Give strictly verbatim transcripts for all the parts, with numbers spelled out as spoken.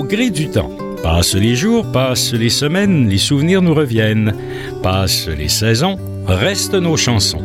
gré du temps. Passent les jours, passent les semaines, les souvenirs nous reviennent. Passent les saisons, restent nos chansons.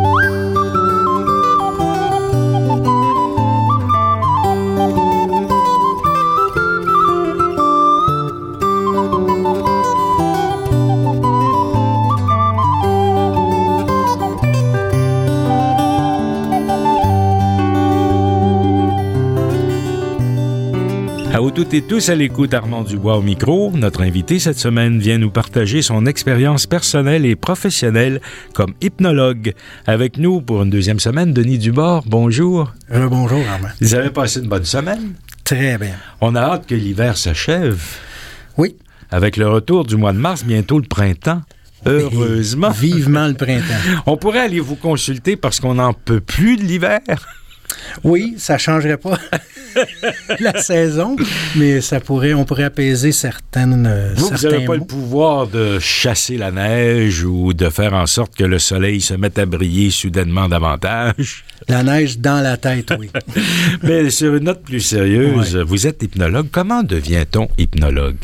À vous toutes et tous à l'écoute, Armand Dubois au micro. Notre invité cette semaine vient nous partager son expérience personnelle et professionnelle comme hypnologue. Avec nous pour une deuxième semaine, Denis Dubord, bonjour. Euh, bonjour, Armand. Vous avez passé une bonne semaine? Très bien. On a hâte que l'hiver s'achève. Oui. Avec le retour du mois de mars, bientôt le printemps. Heureusement. Et vivement le printemps. On pourrait aller vous consulter parce qu'on n'en peut plus de l'hiver. Oui, ça ne changerait pas la saison, mais ça pourrait, on pourrait apaiser certaines Vous, certains vous n'avez pas mots. le pouvoir de chasser la neige ou de faire en sorte que le soleil se mette à briller soudainement davantage. La neige dans la tête, oui. Mais sur une note plus sérieuse, Ouais. vous êtes hypnologue. Comment devient-on hypnologue?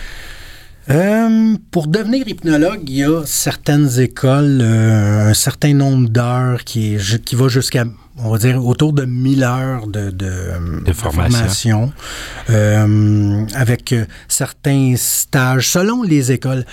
Euh, pour devenir hypnologue, il y a certaines écoles, euh, un certain nombre d'heures qui, est, qui va jusqu'à, on va dire, autour de mille heures de, de, De formation. formation, euh, avec euh, certains stages, selon les écoles.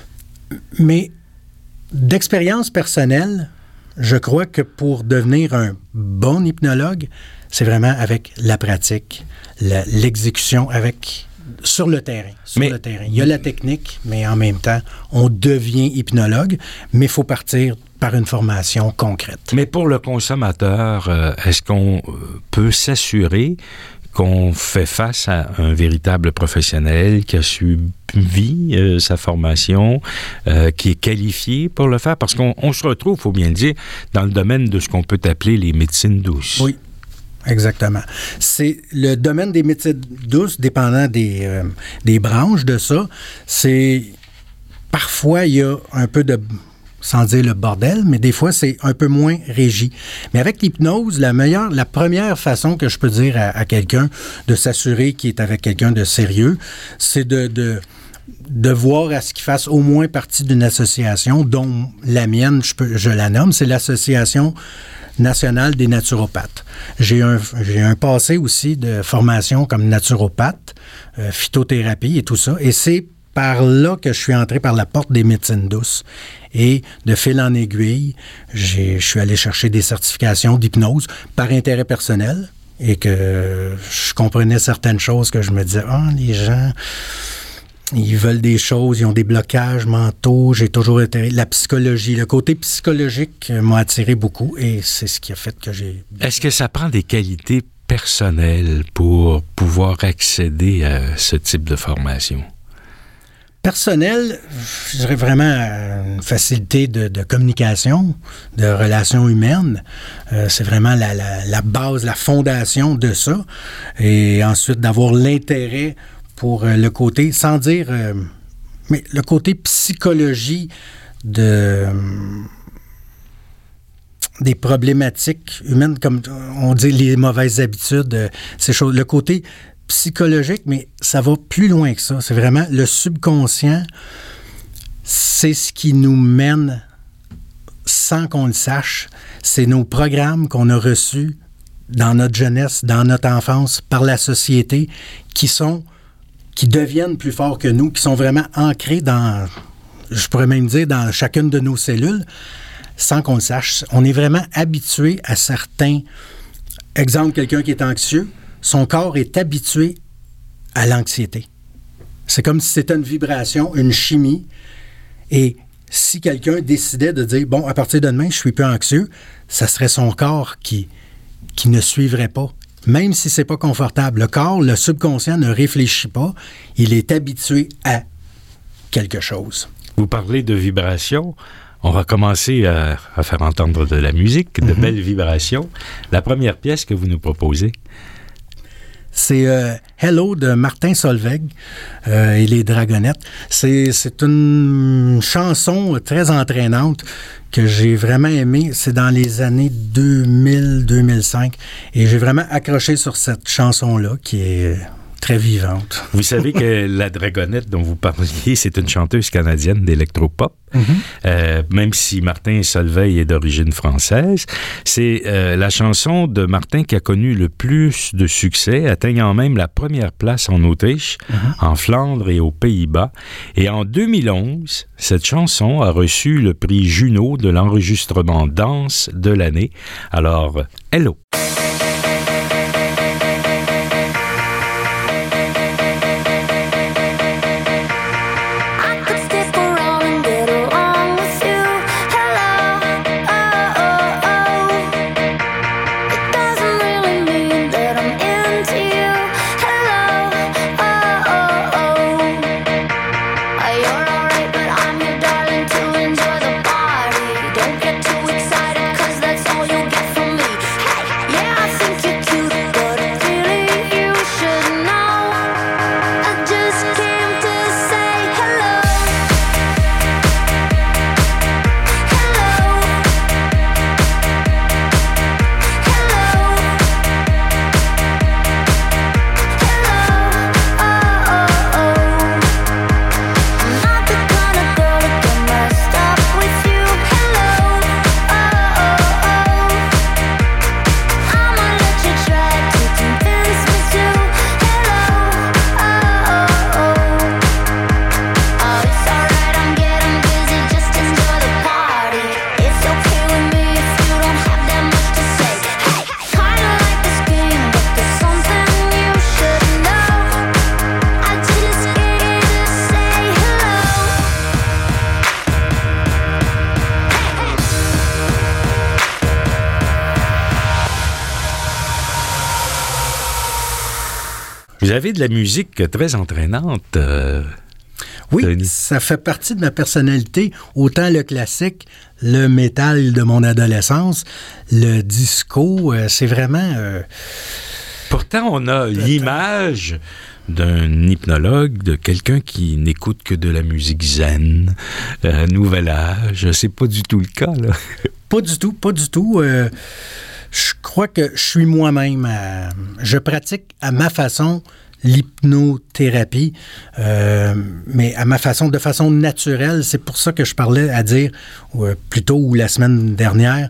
Mais d'expérience personnelle, je crois que pour devenir un bon hypnologue, c'est vraiment avec la pratique, la, l'exécution avec... Sur le terrain, sur mais, le terrain. Il y a la technique, mais en même temps, on devient hypnologue, mais il faut partir par une formation concrète. Mais pour le consommateur, euh, est-ce qu'on euh, peut s'assurer qu'on fait face à un véritable professionnel qui a suivi euh, sa formation, euh, qui est qualifié pour le faire? Parce qu'on on se retrouve, il faut bien le dire, dans le domaine de ce qu'on peut appeler les médecines douces. Oui. Exactement. C'est le domaine des médecines douces, dépendant des, euh, des branches de ça, c'est... Parfois, il y a un peu de... sans dire le bordel, mais des fois, c'est un peu moins régi. Mais avec l'hypnose, la meilleure, la première façon que je peux dire à, à quelqu'un de s'assurer qu'il est avec quelqu'un de sérieux, c'est de... de de voir à ce qu'il fasse au moins partie d'une association dont la mienne, je, peux, je la nomme, c'est l'Association nationale des naturopathes. J'ai un, j'ai un passé aussi de formation comme naturopathe, euh, phytothérapie et tout ça, et c'est par là que je suis entré par la porte des médecines douces. Et de fil en aiguille, j'ai, je suis allé chercher des certifications d'hypnose par intérêt personnel et que je comprenais certaines choses que je me disais, ah, oh, les gens... Ils veulent des choses, ils ont des blocages mentaux. J'ai toujours été... La psychologie, le côté psychologique m'a attiré beaucoup et c'est ce qui a fait que j'ai... Est-ce que ça prend des qualités personnelles pour pouvoir accéder à ce type de formation? Personnel, je dirais vraiment une facilité de, de communication, de relations humaines. Euh, c'est vraiment la, la, la base, la fondation de ça. Et ensuite, d'avoir l'intérêt pour euh, le côté, sans dire, euh, mais le côté psychologie de, euh, des problématiques humaines, comme on dit les mauvaises habitudes, euh, ces choses, le côté psychologique, mais ça va plus loin que ça. C'est vraiment le subconscient, c'est ce qui nous mène sans qu'on le sache. C'est nos programmes qu'on a reçus dans notre jeunesse, dans notre enfance, par la société, qui sont qui deviennent plus forts que nous, qui sont vraiment ancrés dans, je pourrais même dire, dans chacune de nos cellules, sans qu'on le sache. On est vraiment habitué à certains... Exemple, quelqu'un qui est anxieux, son corps est habitué à l'anxiété. C'est comme si c'était une vibration, une chimie, et si quelqu'un décidait de dire, bon, à partir de demain, je suis plus anxieux, ça serait son corps qui, qui ne suivrait pas. Même si c'est pas confortable. Le corps, le subconscient ne réfléchit pas. Il est habitué à quelque chose. Vous parlez de vibrations. On va commencer à, à faire entendre de la musique, de mm-hmm. belles vibrations. La première pièce que vous nous proposez? C'est euh, Hello de Martin Solveig euh, et les Dragonettes. C'est, c'est une chanson très entraînante que j'ai vraiment aimée. C'est dans les années deux mille à deux mille cinq. Et j'ai vraiment accroché sur cette chanson-là qui est très vivante. Vous savez que la Dragonnette dont vous parliez, c'est une chanteuse canadienne d'électropop. Mm-hmm. Euh, même si Martin Solveig est d'origine française, c'est euh, la chanson de Martin qui a connu le plus de succès, atteignant même la première place en Autriche, mm-hmm. en Flandre et aux Pays-Bas. Et en deux mille onze, cette chanson a reçu le prix Juno de l'enregistrement danse de l'année. Alors, hello! Vous avez de la musique très entraînante. Euh, oui, Denis. Ça fait partie de ma personnalité. Autant le classique, le métal de mon adolescence, le disco, euh, c'est vraiment... Euh, Pourtant, on a l'image d'un hypnologue, de quelqu'un qui n'écoute que de la musique zen, euh, nouvel âge. C'est pas du tout le cas, là. Pas du tout, pas du tout. Euh, je crois que je suis moi-même. Euh, je pratique à ma façon l'hypnothérapie, euh, mais à ma façon, de façon naturelle. C'est pour ça que je parlais à dire, euh, plus tôt ou la semaine dernière,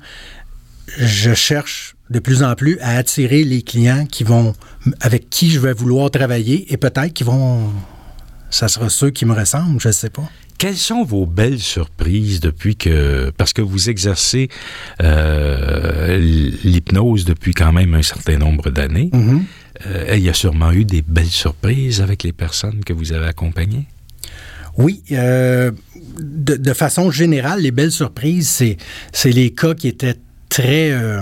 je cherche de plus en plus à attirer les clients qui vont, avec qui je vais vouloir travailler et peut-être qu'ils vont, ça sera ceux qui me ressemblent, je ne sais pas. Quelles sont vos belles surprises depuis que... Parce que vous exercez euh, l'hypnose depuis quand même un certain nombre d'années. Mm-hmm. Euh, il y a sûrement eu des belles surprises avec les personnes que vous avez accompagnées? Oui. Euh, de, de façon générale, les belles surprises, c'est, c'est les cas qui étaient très... Euh,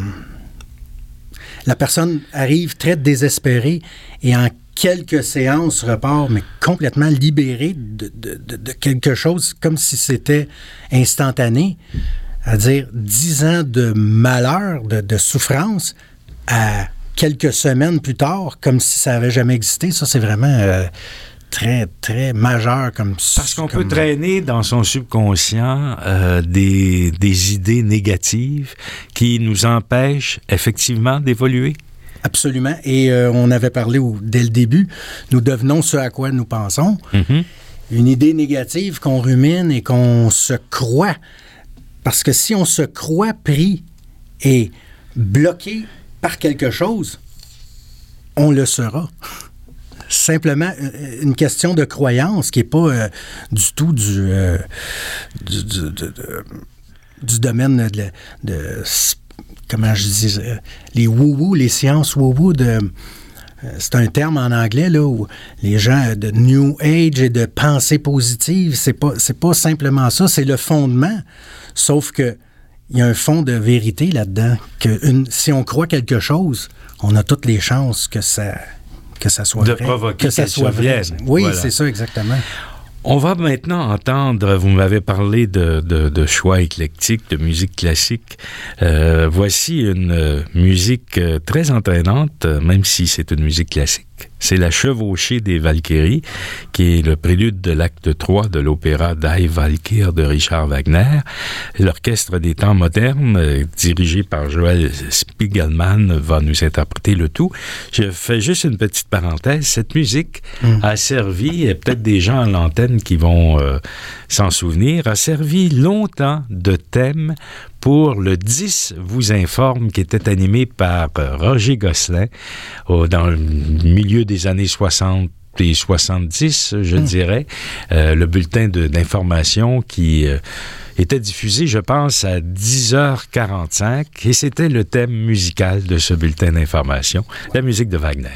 la personne arrive très désespérée et en quelques séances repart, mais complètement libérée de, de, de, de quelque chose comme si c'était instantané. À dire dix ans de malheur, de, de souffrance, à quelques semaines plus tard, comme si ça n'avait jamais existé. Ça, c'est vraiment euh, très, très majeur. Comme, Parce qu'on comme... peut traîner dans son subconscient euh, des, des idées négatives qui nous empêchent effectivement d'évoluer. Absolument. Et euh, on avait parlé au, dès le début, nous devenons ce à quoi nous pensons. Mm-hmm. Une idée négative qu'on rumine et qu'on se croit. Parce que si on se croit pris et bloqué par quelque chose, on le sera. Simplement une question de croyance qui n'est pas euh, du tout du, euh, du, du, de, de, du domaine de, de comment je dis, euh, les woo-woo, les sciences woo-woo de... Euh, c'est un terme en anglais, là, où les gens de New Age et de pensée positive, c'est pas, c'est pas simplement ça, c'est le fondement. Sauf que il y a un fond de vérité là-dedans. Que une, si on croit quelque chose, on a toutes les chances que ça, que ça soit de vrai. Provoquer que ça soit vrai. Oui, voilà. C'est ça, exactement. On va maintenant entendre, vous m'avez parlé de, de, de choix éclectiques, de musique classique. Euh, voici une musique très entraînante, même si c'est une musique classique. C'est la chevauchée des Valkyries, qui est le prélude de l'acte trois de l'opéra Die Walküre de Richard Wagner. L'orchestre des temps modernes, euh, dirigé par Joel Spiegelman, va nous interpréter le tout. Je fais juste une petite parenthèse. Cette musique mmh. a servi, et peut-être des gens à l'antenne qui vont euh, s'en souvenir, a servi longtemps de thème pour le dix vous informe, qui était animé par Roger Gosselin au, dans le milieu des années soixante et soixante-dix, je mmh. dirais, euh, le bulletin de, d'information qui euh, était diffusé, je pense, à dix heures quarante-cinq, et c'était le thème musical de ce bulletin d'information, la musique de Wagner.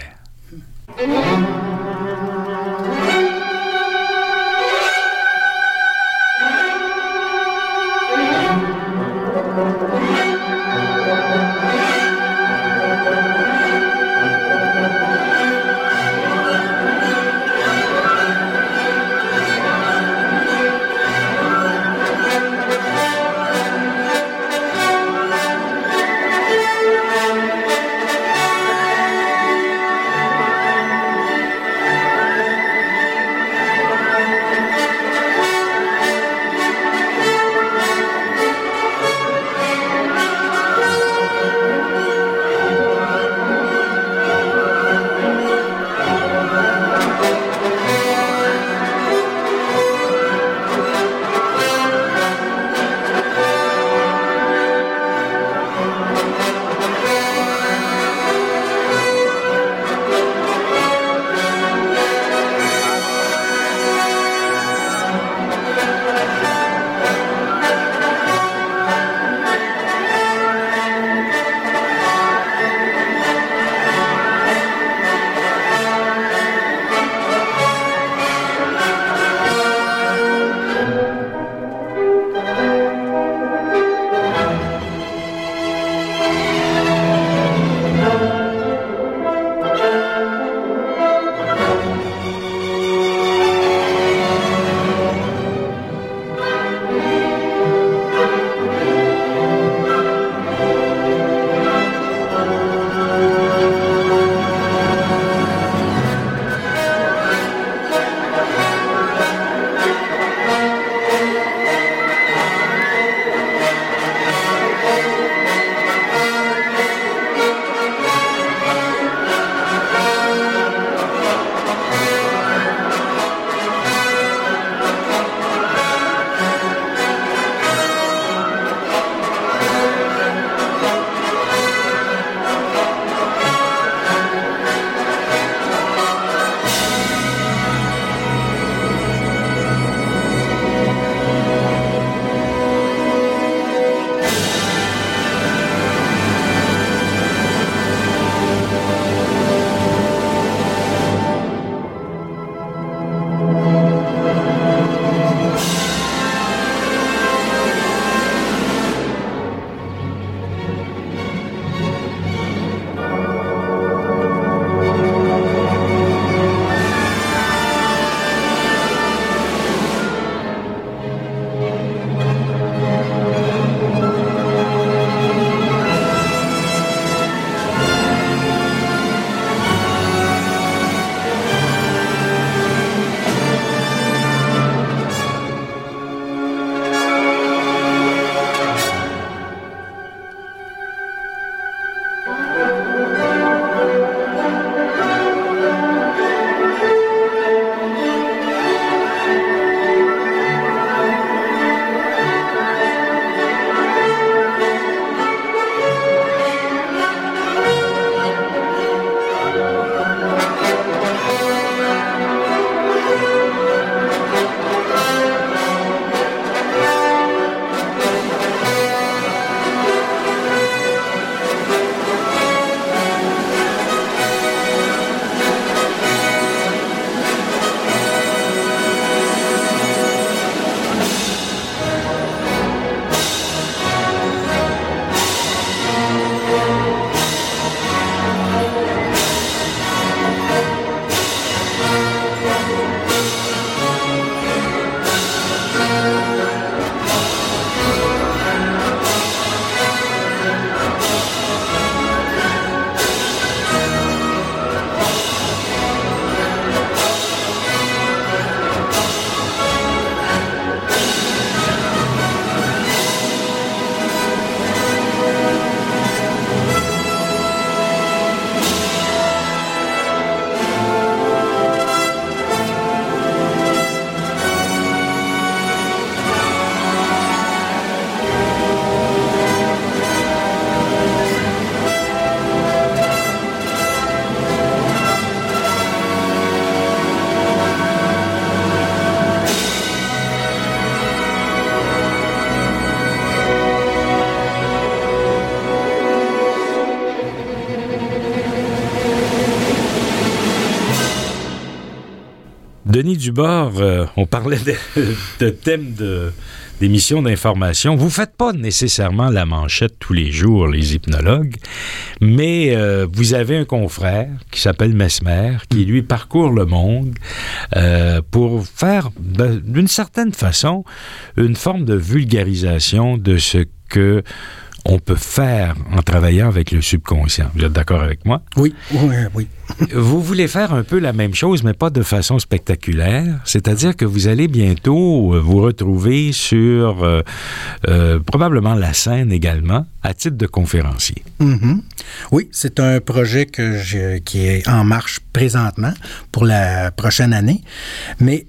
Denis Dubord, euh, on parlait de, de thèmes de, d'émissions d'information. Vous ne faites pas nécessairement la manchette tous les jours, les hypnologues, mais euh, vous avez un confrère qui s'appelle Mesmer, qui lui parcourt le monde euh, pour faire, ben, d'une certaine façon, une forme de vulgarisation de ce que on peut faire en travaillant avec le subconscient. Vous êtes d'accord avec moi? Oui, oui, oui. Vous voulez faire un peu la même chose, mais pas de façon spectaculaire. C'est-à-dire que vous allez bientôt vous retrouver sur euh, euh, probablement la scène également, à titre de conférencier. Mm-hmm. Oui, c'est un projet que je, qui est en marche présentement pour la prochaine année. Mais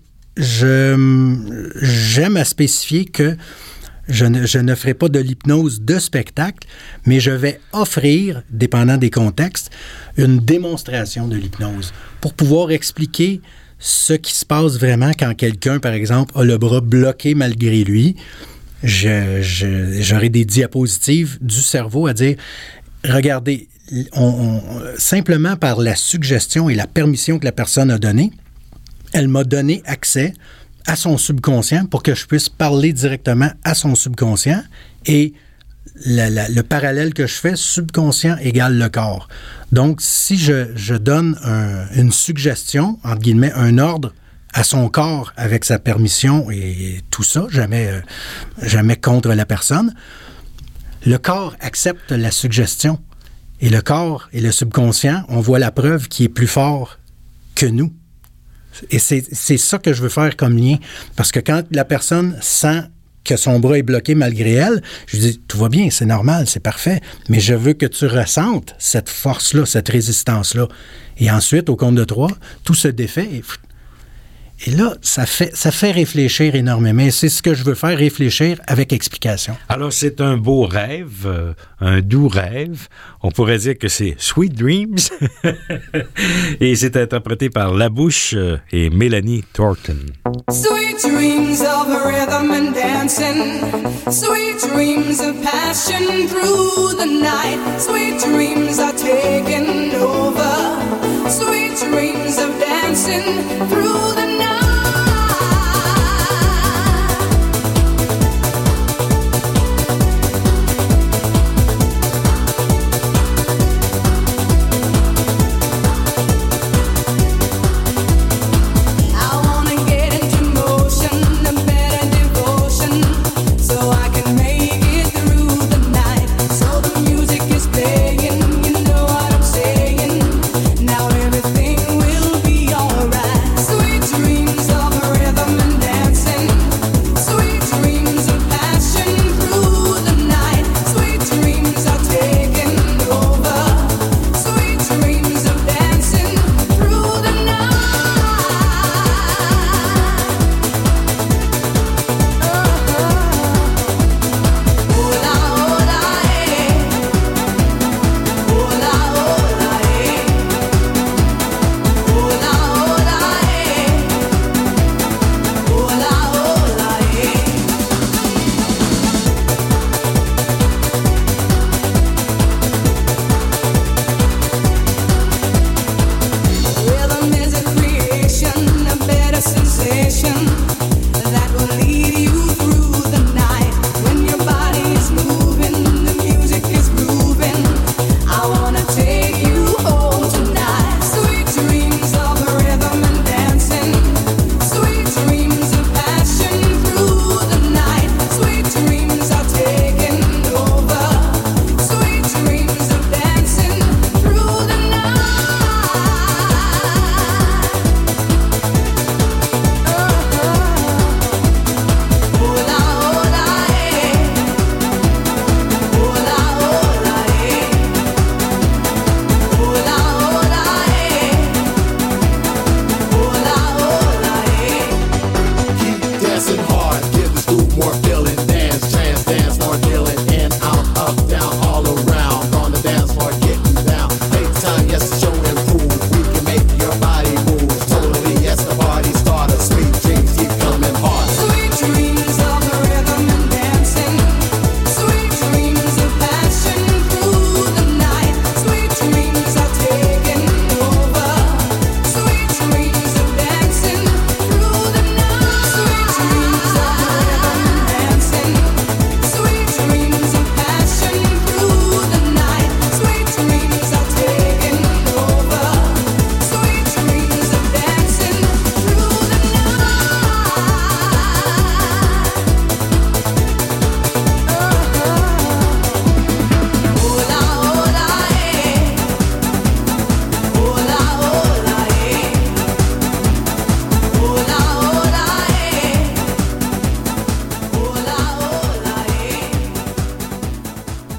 je, j'aime à spécifier que Je ne, je ne ferai pas de l'hypnose de spectacle, mais je vais offrir, dépendant des contextes, une démonstration de l'hypnose pour pouvoir expliquer ce qui se passe vraiment quand quelqu'un, par exemple, a le bras bloqué malgré lui. Je, je, j'aurai des diapositives du cerveau à dire, regardez, on, on, simplement par la suggestion et la permission que la personne a donnée, elle m'a donné accès à son subconscient pour que je puisse parler directement à son subconscient et la, la, le parallèle que je fais, subconscient égale le corps. Donc, si je, je donne un, une suggestion, entre guillemets, un ordre à son corps avec sa permission et tout ça, jamais, euh, jamais contre la personne, le corps accepte la suggestion et le corps et le subconscient, on voit la preuve qui est plus fort que nous. Et c'est, c'est ça que je veux faire comme lien. Parce que quand la personne sent que son bras est bloqué malgré elle, je lui dis, tout va bien, c'est normal, c'est parfait, mais je veux que tu ressentes cette force-là, cette résistance-là. Et ensuite, au compte de trois, tout se défait. Et, et là, ça fait, ça fait réfléchir énormément. Et c'est ce que je veux faire, réfléchir avec explication. Alors, c'est un beau rêve, euh, un doux rêve. On pourrait dire que c'est Sweet Dreams. Et c'est interprété par La Bouche et Mélanie Thornton. Sweet dreams of rhythm and dancing, sweet dreams of passion through the night, sweet dreams are taking over, sweet dreams of dancing through the night. Dreams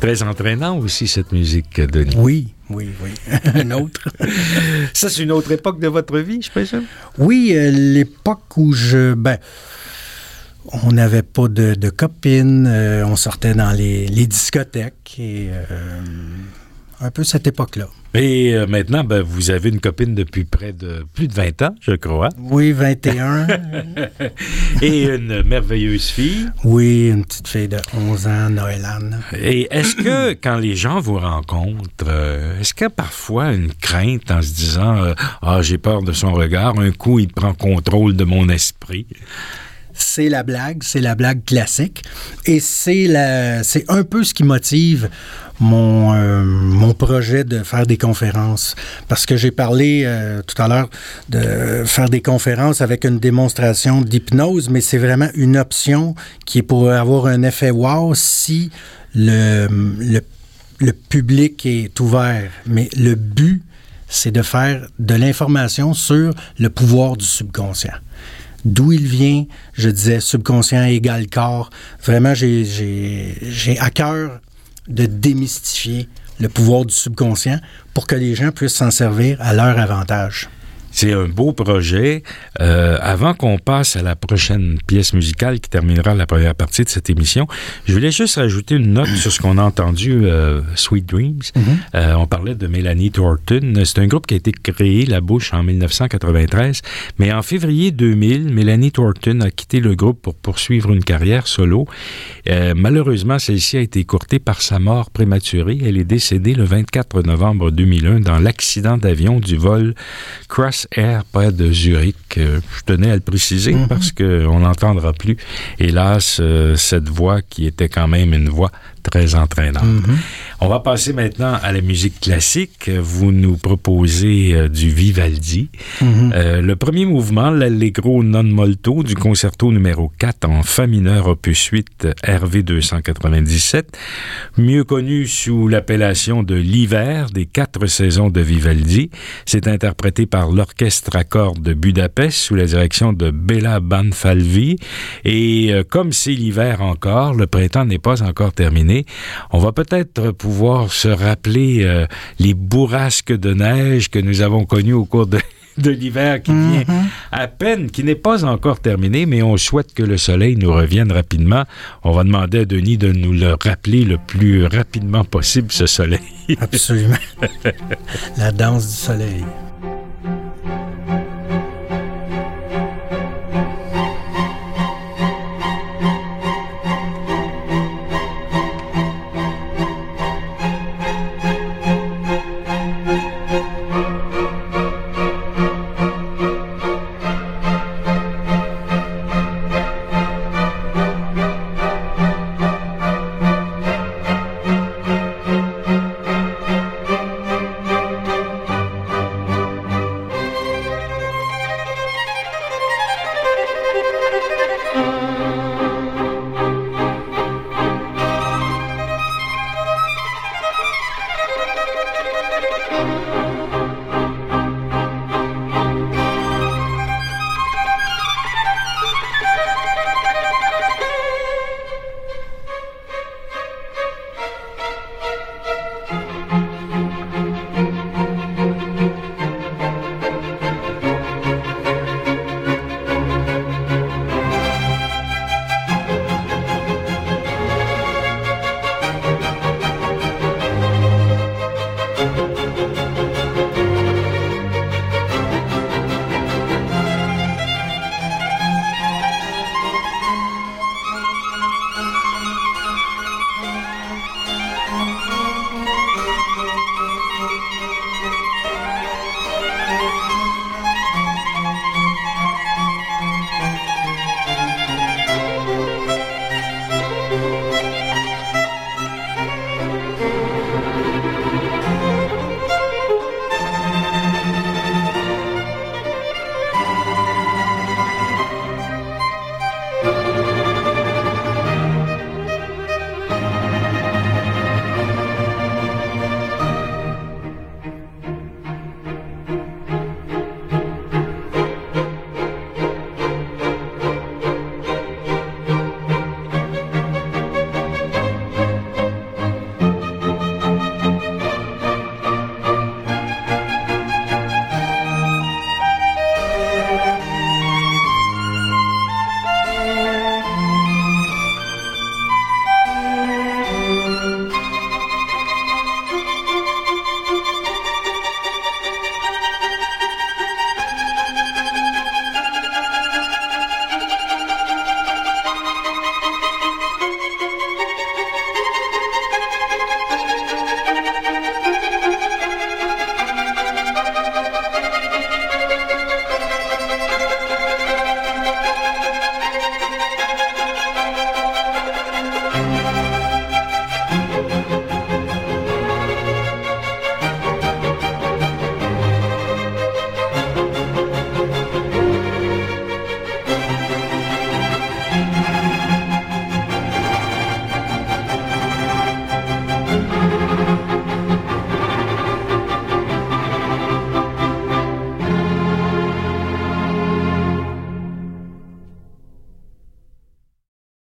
Très entraînant aussi, cette musique, Denis. Oui, oui, oui. Une autre. Ça, c'est une autre époque de votre vie, je présume? Oui, euh, l'époque où je... Ben, on n'avait pas de, de copines, euh, on sortait dans les, les discothèques et euh, un peu cette époque-là. Et euh, maintenant, ben, vous avez une copine depuis près de plus de vingt ans, je crois. Oui, vingt et un. Et une merveilleuse fille. Oui, une petite fille de onze ans, Noëlan. Et est-ce que, quand les gens vous rencontrent, euh, est-ce qu'il y a parfois une crainte en se disant euh, « Ah, j'ai peur de son regard, un coup, il prend contrôle de mon esprit ». C'est la blague, c'est la blague classique. Et c'est, la, c'est un peu ce qui motive mon, euh, mon projet de faire des conférences. Parce que j'ai parlé euh, tout à l'heure de faire des conférences avec une démonstration d'hypnose, mais c'est vraiment une option qui est pour avoir un effet wow si le, le, le public est ouvert. Mais le but, c'est de faire de l'information sur le pouvoir du subconscient. D'où il vient, je disais subconscient égale corps. Vraiment, j'ai, j'ai, j'ai à cœur de démystifier le pouvoir du subconscient pour que les gens puissent s'en servir à leur avantage. C'est un beau projet. Euh, avant qu'on passe à la prochaine pièce musicale qui terminera la première partie de cette émission, je voulais juste rajouter une note sur ce qu'on a entendu, euh, Sweet Dreams. Mm-hmm. Euh, on parlait de Melanie Thornton. C'est un groupe qui a été créé, La Bouche, en dix-neuf cent quatre-vingt-treize. Mais en février deux mille, Melanie Thornton a quitté le groupe pour poursuivre une carrière solo. Euh, malheureusement, celle-ci a été écourtée par sa mort prématurée. Elle est décédée le vingt-quatre novembre deux mille un dans l'accident d'avion du vol Cross Air près de Zurich. Euh, je tenais à le préciser mm-hmm. parce qu'on n'entendra plus, hélas, euh, cette voix qui était quand même une voix très entraînante. Mm-hmm. On va passer maintenant à la musique classique. Vous nous proposez euh, du Vivaldi. Mm-hmm. Euh, le premier mouvement, l'Allegro non molto du concerto numéro quatre en fa mineur opus huit R V deux cent quatre-vingt-dix-sept, mieux connu sous l'appellation de l'hiver des quatre saisons de Vivaldi. C'est interprété par l'Orchestre à cordes de Budapest sous la direction de Béla Banfalvi. Et euh, comme c'est l'hiver encore, le printemps n'est pas encore terminé, on va peut-être pouvoir se rappeler euh, les bourrasques de neige que nous avons connues au cours de, de l'hiver qui vient mm-hmm. à peine, qui n'est pas encore terminé, mais on souhaite que le soleil nous revienne rapidement. On va demander à Denis de nous le rappeler le plus rapidement possible, ce soleil. Absolument. La danse du soleil.